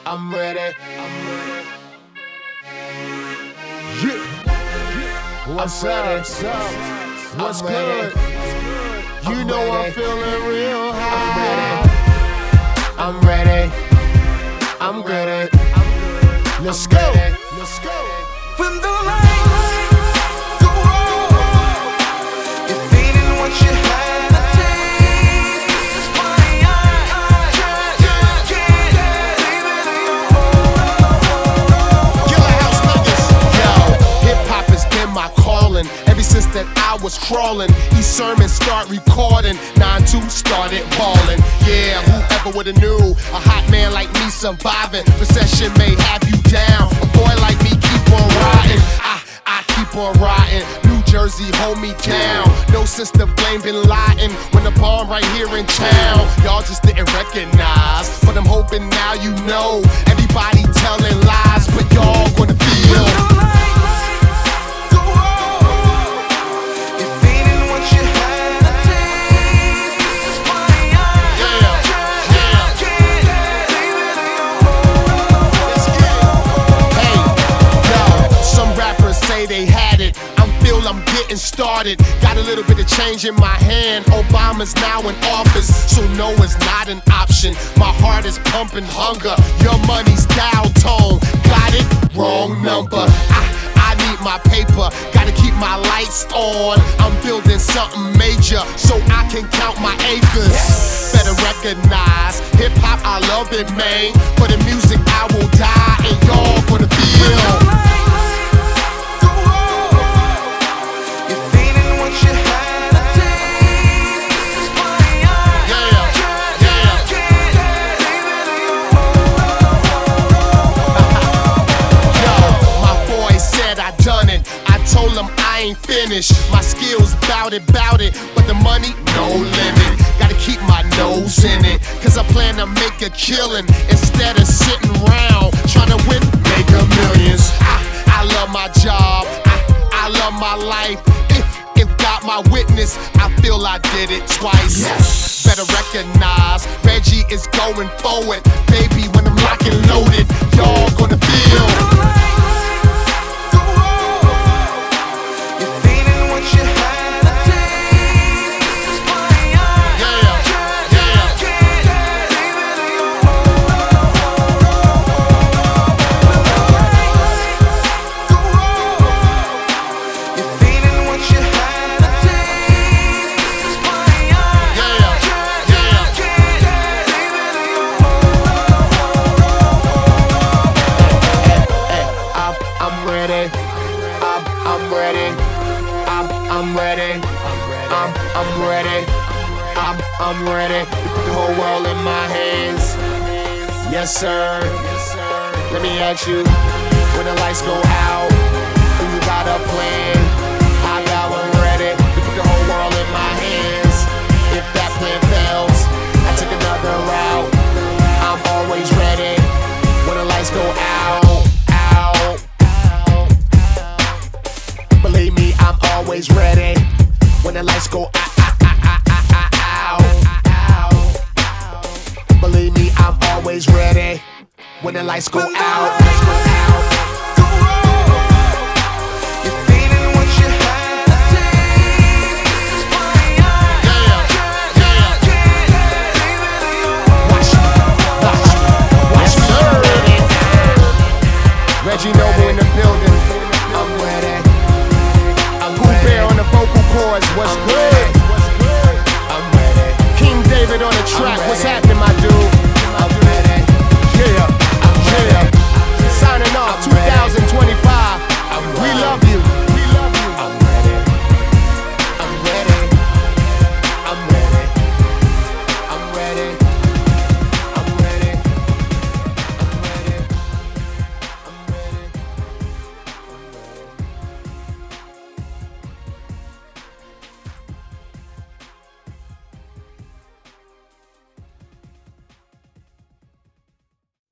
I'm ready. Yeah. What's up? What's good? You know I'm feeling real high. I'm ready. I'm ready. Let's go. Let's go. When the lights go off, you're feeling what you had to taste. This is why I can't leave it alone. Killer House niggas. Yo, hip-hop has been my calling ever since that I was crawling. These sermons start recording, 9-2 started balling. Yeah, whoever would've knew a hot man like me surviving recession may have you down. A boy like me keep on riding. I keep on riding. New Jersey hold me down. No sense to blame Bin Laden when the bomb right here in town. Y'all just didn't recognize, but I'm hoping now you know. Everybody telling lies, but y'all gonna feel. They had it, I'm getting started. Got a little bit of change in my hand. Obama's now in office, so no is not an option. My heart is pumping hunger. Your money's dial tone. Got it? Wrong number. I need my paper. Gotta keep my lights on. I'm building something major, so I can count my acres. Better recognize hip hop. I love it, man. For the music, I will die, and y'all gonna feel. Told them I ain't finished. My skills bout it, but the money, no limit. Gotta keep my nose in it, cause I plan to make a killing instead of sitting around trying to win mega millions. I love my job, I love my life. If God my witness, I feel I did it twice. Yes. Better recognize Reggie is going forward. Baby, when I'm locked and loaded, y'all gonna feel. I'm ready to put the whole world in my hands. Yes, sir. Let me ask you, when the lights go out, do you got a plan? I got one ready to put the whole world in my hands. If that plan fails, I take another route. I'm always ready when the lights go out. Believe me, I'm always ready when the lights go out. Believe me, I'm always ready when the lights go out. You're feeling what you had to taste. This is why Watch me. Reggie Noble in the building. I'm ready. Pooh Bear on the vocal cords. What's good? I'm ready. King David on the track. What's happening?